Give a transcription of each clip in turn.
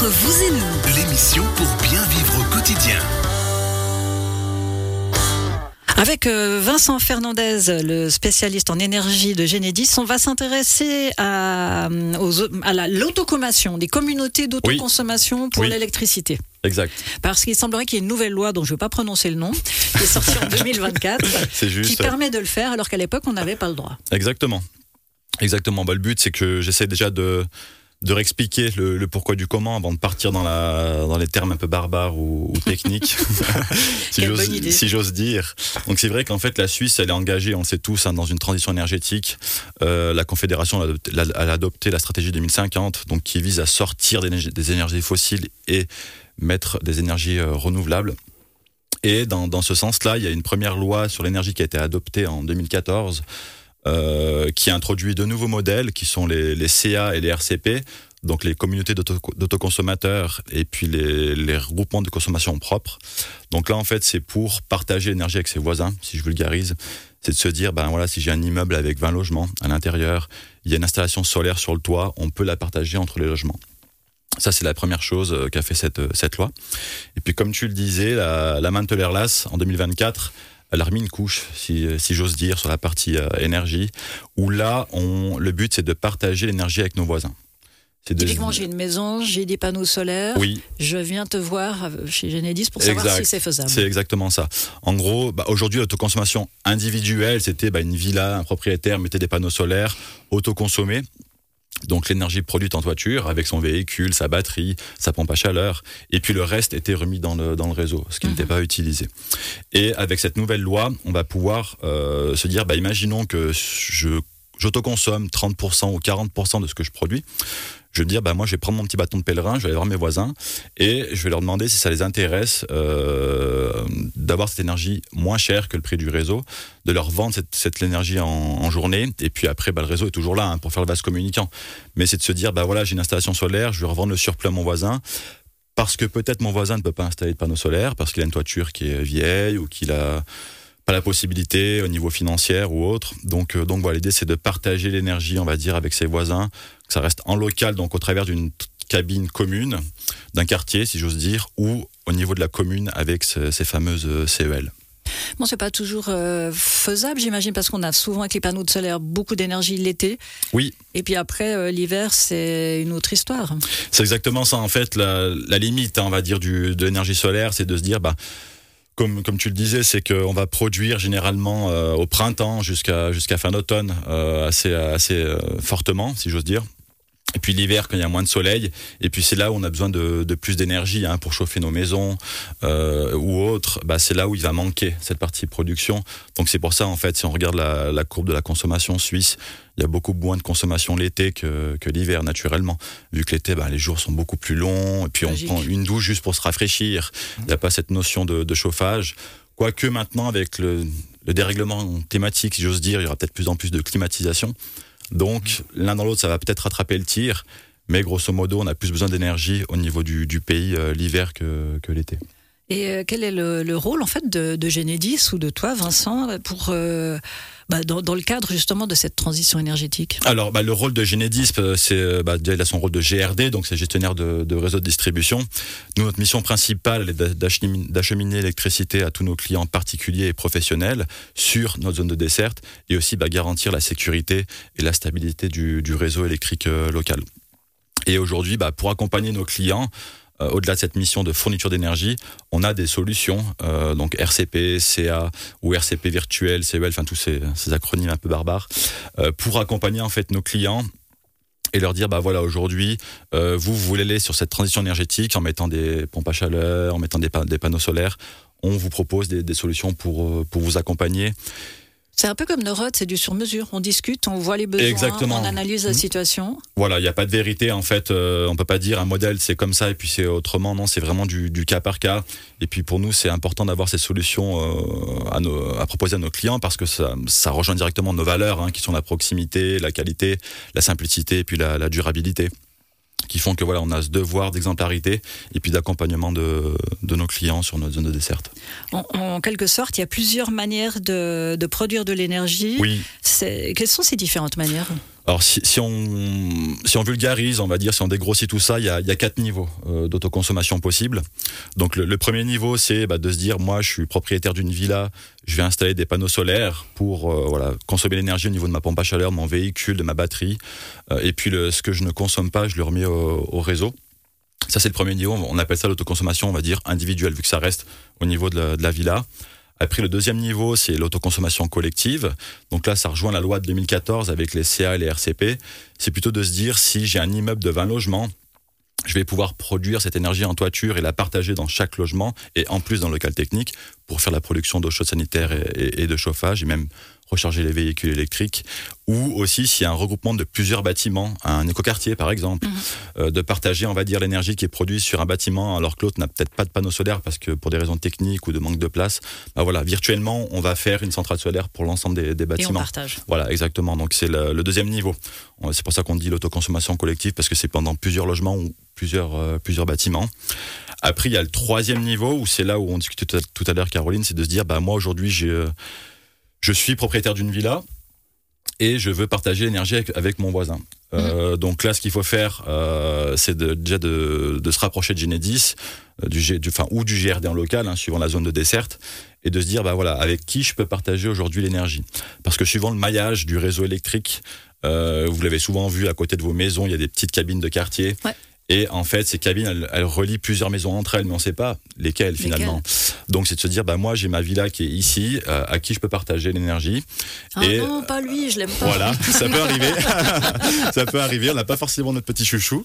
Entre vous et nous, l'émission pour bien vivre au quotidien. Avec Vincent Fernandez, le spécialiste en énergie de Genedis, on va s'intéresser à l'autoconsommation, des communautés d'autoconsommation pour l'électricité. Exact. Parce qu'il semblerait qu'il y ait une nouvelle loi dont je ne vais pas prononcer le nom, qui est sortie en 2024, C'est juste, qui permet de le faire alors qu'à l'époque on n'avait pas le droit. Exactement. Le but, c'est que j'essaie déjà de réexpliquer le pourquoi du comment avant de partir dans les termes un peu barbares ou techniques, si j'ose dire. Donc c'est vrai qu'en fait la Suisse, elle est engagée, on le sait tous, dans une transition énergétique. La Confédération a adopté la stratégie 2050, donc qui vise à sortir des énergies fossiles et mettre des énergies renouvelables. Et dans ce sens-là, il y a une première loi sur l'énergie qui a été adoptée en 2014, qui a introduit de nouveaux modèles qui sont les CA et les RCP, donc les communautés d'autoconsommateurs et puis les regroupements de consommation propre. Donc là en fait c'est pour partager l'énergie avec ses voisins, si je vulgarise. C'est de se dire, si j'ai un immeuble avec 20 logements à l'intérieur, il y a une installation solaire sur le toit, on peut la partager entre les logements. Ça, c'est la première chose qu'a fait cette loi. Et puis, comme tu le disais, la Mantelerlas, en 2024, elle a remis une couche, si j'ose dire, sur la partie énergie, où là, le but, c'est de partager l'énergie avec nos voisins. Typiquement, j'ai une maison, j'ai des panneaux solaires, oui. Je viens te voir chez Genedis pour savoir si c'est faisable. C'est exactement ça. En gros, aujourd'hui, l'autoconsommation individuelle, c'était une villa, un propriétaire mettait des panneaux solaires, autoconsommés. Donc l'énergie produite en toiture avec son véhicule, sa batterie, sa pompe à chaleur, et puis le reste était remis dans le réseau, ce qui n'était pas utilisé. Et avec cette nouvelle loi, on va pouvoir se dire, imaginons que j'autoconsomme 30% ou 40% de ce que je produis. Je vais me dire, moi je vais prendre mon petit bâton de pèlerin, je vais aller voir mes voisins et je vais leur demander si ça les intéresse d'avoir cette énergie moins chère que le prix du réseau, de leur vendre cette énergie en journée, et puis après le réseau est toujours là pour faire le vase communicant. Mais c'est de se dire, j'ai une installation solaire, je vais revendre le surplus à mon voisin, parce que peut-être mon voisin ne peut pas installer de panneaux solaires, parce qu'il a une toiture qui est vieille ou qu'il a pas la possibilité au niveau financier ou autre. Donc l'idée c'est de partager l'énergie, on va dire, avec ses voisins, que ça reste en local, donc au travers d'une cabine commune, d'un quartier, si j'ose dire, ou au niveau de la commune avec ces fameuses CEL. Bon, c'est pas toujours faisable, j'imagine, parce qu'on a souvent avec les panneaux solaires beaucoup d'énergie l'été. Oui. Et puis après, l'hiver, c'est une autre histoire. C'est exactement ça, en fait. La limite, on va dire, de l'énergie solaire, c'est de se dire, comme tu le disais, c'est qu'on va produire généralement au printemps jusqu'à fin d'automne assez fortement, si j'ose dire. Et puis l'hiver, quand il y a moins de soleil, et puis c'est là où on a besoin de plus d'énergie pour chauffer nos maisons ou autres. C'est là où il va manquer cette partie production. Donc c'est pour ça, en fait, si on regarde la courbe de la consommation suisse, il y a beaucoup moins de consommation l'été que l'hiver, naturellement. Vu que l'été, les jours sont beaucoup plus longs, et puis on prend une douche juste pour se rafraîchir. Il n'y a pas cette notion de chauffage. Quoique maintenant, avec le dérèglement climatique, si j'ose dire, il y aura peut-être plus en plus de climatisation. Donc, l'un dans l'autre, ça va peut-être rattraper le tir, mais grosso modo, on a plus besoin d'énergie au niveau du pays l'hiver que l'été. Et quel est le rôle, en fait, de Genedis ou de toi, Vincent, pour dans le cadre, justement, de cette transition énergétique? Alors, le rôle de Genedis, c'est il a son rôle de GRD, donc c'est gestionnaire de réseau de distribution. Nous, notre mission principale est d'acheminer l'électricité à tous nos clients particuliers et professionnels sur notre zone de desserte, et aussi garantir la sécurité et la stabilité du réseau électrique local. Et aujourd'hui, pour accompagner nos clients, au-delà de cette mission de fourniture d'énergie, on a des solutions, donc RCP, CA ou RCP virtuel, CEL, tous ces acronymes un peu barbares, pour accompagner en fait nos clients et leur dire aujourd'hui vous voulez aller sur cette transition énergétique en mettant des pompes à chaleur, en mettant des panneaux solaires. On vous propose des solutions pour vous accompagner. C'est un peu comme Neurot, c'est du sur-mesure. On discute, on voit les besoins, exactement. On analyse la situation. Voilà, il n'y a pas de vérité en fait. On peut pas dire un modèle c'est comme ça et puis c'est autrement. Non, c'est vraiment du cas par cas. Et puis pour nous, c'est important d'avoir ces solutions à proposer à nos clients parce que ça rejoint directement nos valeurs qui sont la proximité, la qualité, la simplicité et puis la durabilité, qui font que on a ce devoir d'exemplarité et puis d'accompagnement de nos clients sur notre zone de desserte. En quelque sorte, il y a plusieurs manières de produire de l'énergie. Oui. Quelles sont ces différentes manières ? Alors si on vulgarise, on va dire, si on dégrossit tout ça, il y a 4 niveaux d'autoconsommation possibles. Donc le premier niveau, c'est de se dire, moi je suis propriétaire d'une villa, je vais installer des panneaux solaires pour consommer l'énergie au niveau de ma pompe à chaleur, de mon véhicule, de ma batterie. Et puis ce que je ne consomme pas, je le remets au réseau. Ça c'est le premier niveau, on appelle ça l'autoconsommation, on va dire, individuelle, vu que ça reste au niveau de la villa. Après, le deuxième niveau, c'est l'autoconsommation collective. Donc là, ça rejoint la loi de 2014 avec les CA et les RCP. C'est plutôt de se dire, si j'ai un immeuble de 20 logements, je vais pouvoir produire cette énergie en toiture et la partager dans chaque logement, et en plus dans le local technique, pour faire la production d'eau chaude sanitaire et de chauffage, et même recharger les véhicules électriques, ou aussi s'il y a un regroupement de plusieurs bâtiments, un écoquartier par exemple, de partager, on va dire, l'énergie qui est produite sur un bâtiment alors que l'autre n'a peut-être pas de panneau solaire parce que pour des raisons techniques ou de manque de place, virtuellement on va faire une centrale solaire pour l'ensemble des bâtiments. Et on partage. Voilà, exactement. Donc c'est le deuxième niveau. C'est pour ça qu'on dit l'autoconsommation collective, parce que c'est pendant plusieurs logements ou plusieurs bâtiments. Après, il y a le troisième niveau, où c'est là où on discutait tout à l'heure, Caroline, c'est de se dire, moi aujourd'hui je suis propriétaire d'une villa et je veux partager l'énergie avec mon voisin. Donc là, ce qu'il faut faire, c'est déjà de se rapprocher de Genedis, ou du GRD en local, suivant la zone de desserte, et de se dire, avec qui je peux partager aujourd'hui l'énergie. Parce que suivant le maillage du réseau électrique, vous l'avez souvent vu à côté de vos maisons, il y a des petites cabines de quartier. Ouais. Et en fait, ces cabines, elles relient plusieurs maisons entre elles, mais on ne sait pas lesquelles finalement. Donc, c'est de se dire, moi, j'ai ma villa qui est ici, à qui je peux partager l'énergie. Non, pas lui, je l'aime pas. Voilà, ça peut arriver. Ça peut arriver, on n'a pas forcément notre petit chouchou.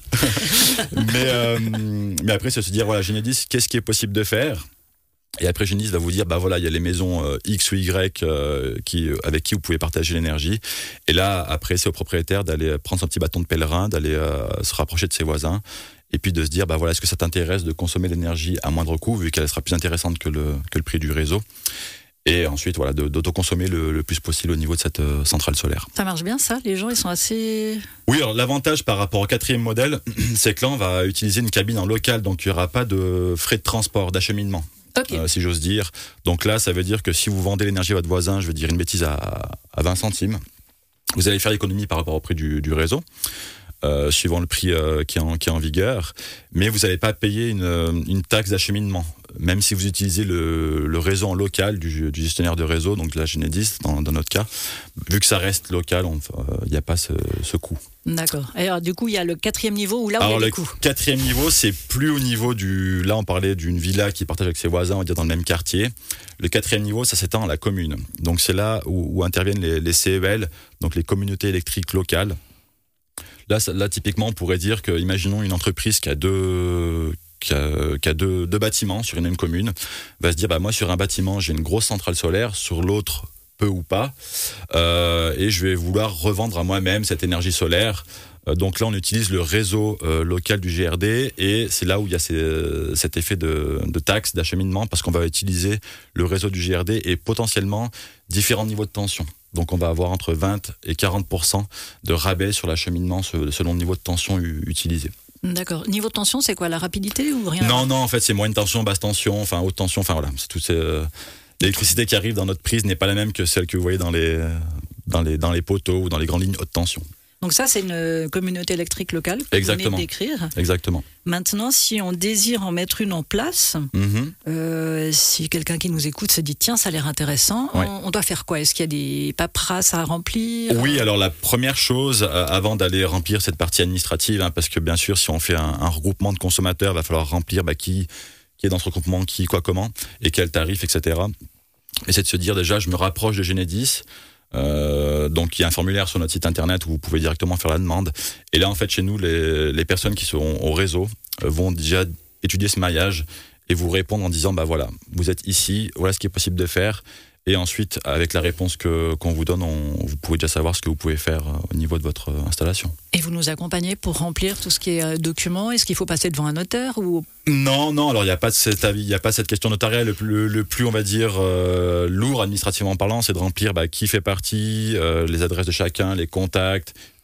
Mais après, c'est de se dire, Genedis, qu'est-ce qui est possible de faire ? Et après, Genedis va vous dire, il y a les maisons X ou Y avec qui vous pouvez partager l'énergie. Et là, après, c'est au propriétaire d'aller prendre son petit bâton de pèlerin, d'aller se rapprocher de ses voisins, et puis de se dire, est-ce que ça t'intéresse de consommer l'énergie à moindre coût, vu qu'elle sera plus intéressante que le prix du réseau. Et ensuite, d'autoconsommer le plus possible au niveau de cette centrale solaire. Ça marche bien, ça ? Les gens, ils sont assez... Oui, alors l'avantage par rapport au quatrième modèle, c'est que là, on va utiliser une cabine en local, donc il n'y aura pas de frais de transport, d'acheminement. Okay. Si j'ose dire. Donc là, ça veut dire que si vous vendez l'énergie à votre voisin, je vais dire une bêtise, à 20 centimes, vous allez faire l'économie par rapport au prix du réseau, suivant le prix qui est en vigueur, mais vous n'allez pas payer une taxe d'acheminement, même si vous utilisez le réseau en local du gestionnaire de réseau, donc de la Genedis dans notre cas. Vu que ça reste local, il n'y a pas ce coût. D'accord. Alors du coup, il y a le quatrième niveau où il y a les coûts. Le quatrième niveau, c'est plus au niveau là on parlait d'une villa qui partage avec ses voisins, on va dire dans le même quartier. Le quatrième niveau, ça s'étend à la commune. Donc c'est là où interviennent les CEL, donc les communautés électriques locales. Là, typiquement, on pourrait dire que, imaginons une entreprise qui a deux bâtiments sur une même commune, va se dire, moi, sur un bâtiment, j'ai une grosse centrale solaire, sur l'autre, peu ou pas, et je vais vouloir revendre à moi-même cette énergie solaire. Donc là, on utilise le réseau local du GRD, et c'est là où il y a cet effet de taxe, d'acheminement, parce qu'on va utiliser le réseau du GRD et potentiellement différents niveaux de tension. Donc on va avoir entre 20 et 40% de rabais sur l'acheminement selon le niveau de tension utilisé. D'accord. Niveau de tension, c'est quoi, la rapidité ou rien ? Non, en fait, c'est moyenne tension, basse tension, haute tension, c'est tout. L'électricité qui arrive dans notre prise n'est pas la même que celle que vous voyez dans les poteaux ou dans les grandes lignes haute tension. Donc ça, c'est une communauté électrique locale que vous venez de décrire. Exactement. Maintenant, si on désire en mettre une en place, si quelqu'un qui nous écoute se dit « Tiens, ça a l'air intéressant ouais. », on doit faire quoi ? Est-ce qu'il y a des paperasses à remplir ? Oui, alors la première chose, avant d'aller remplir cette partie administrative, parce que bien sûr, si on fait un regroupement de consommateurs, il va falloir remplir qui est dans ce regroupement, qui, quoi, comment, et quel tarif, etc. Et c'est de se dire déjà, je me rapproche de Genedis. Donc il y a un formulaire sur notre site internet où vous pouvez directement faire la demande, et là en fait chez nous les personnes qui sont au réseau vont déjà étudier ce maillage et vous répondre en disant vous êtes ici, voilà ce qui est possible de faire, et ensuite avec la réponse qu'on vous donne, vous pouvez déjà savoir ce que vous pouvez faire au niveau de votre installation. Et vous nous accompagnez pour remplir tout ce qui est documents. Est-ce qu'il faut passer devant un notaire ou... Non, alors il n'y a pas cette question notariale. Le plus, on va dire, lourd administrativement parlant, c'est de remplir qui fait partie, les adresses de chacun, les contacts,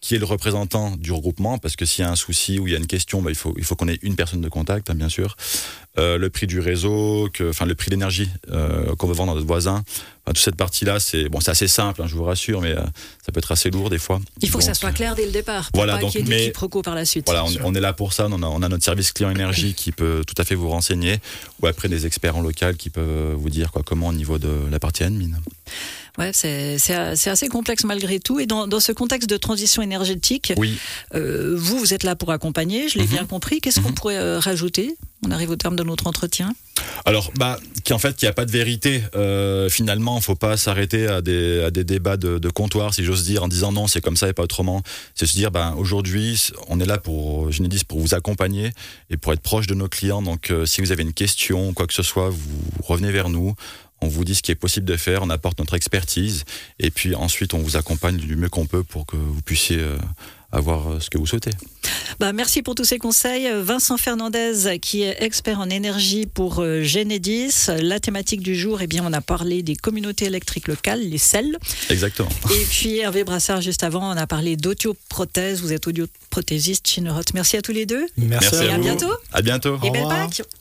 qui est le représentant du regroupement, parce que s'il y a un souci ou il y a une question, il faut qu'on ait une personne de contact, bien sûr. Le prix du réseau, le prix de l'énergie qu'on veut vendre à notre voisin. Toute cette partie-là, c'est assez simple, je vous rassure, mais ça peut être assez lourd des fois. Il faut que ça soit clair dès le départ, pour pas qu'il y ait des quiproquos par la suite. Voilà, on est là pour ça. On a notre service client énergie qui peut tout à fait vous renseigner, ou après des experts en local qui peuvent vous dire comment au niveau de la partie admin. Ouais, c'est assez complexe malgré tout. Et dans ce contexte de transition énergétique, oui. Vous êtes là pour accompagner, je l'ai bien compris. Qu'est-ce qu'on pourrait rajouter ? On arrive au terme de notre entretien. Alors, qu'il n'y a pas de vérité. Finalement, il ne faut pas s'arrêter à des débats de comptoir, si j'ose dire, en disant non, c'est comme ça et pas autrement. C'est se dire, aujourd'hui, on est là pour Genedis pour vous accompagner et pour être proche de nos clients. Donc, si vous avez une question, quoi que ce soit, vous revenez vers nous. On vous dit ce qui est possible de faire, on apporte notre expertise et puis ensuite on vous accompagne du mieux qu'on peut pour que vous puissiez avoir ce que vous souhaitez. Merci pour tous ces conseils. Vincent Fernandez, qui est expert en énergie pour Genedis. La thématique du jour, on a parlé des communautés électriques locales, les CEL. Exactement. Et puis Hervé Brassard, juste avant, on a parlé d'audioprothèse. Vous êtes audioprothésiste chez Neuroth. Merci à tous les deux. Merci et à bientôt. À bientôt. Et belle Pâques.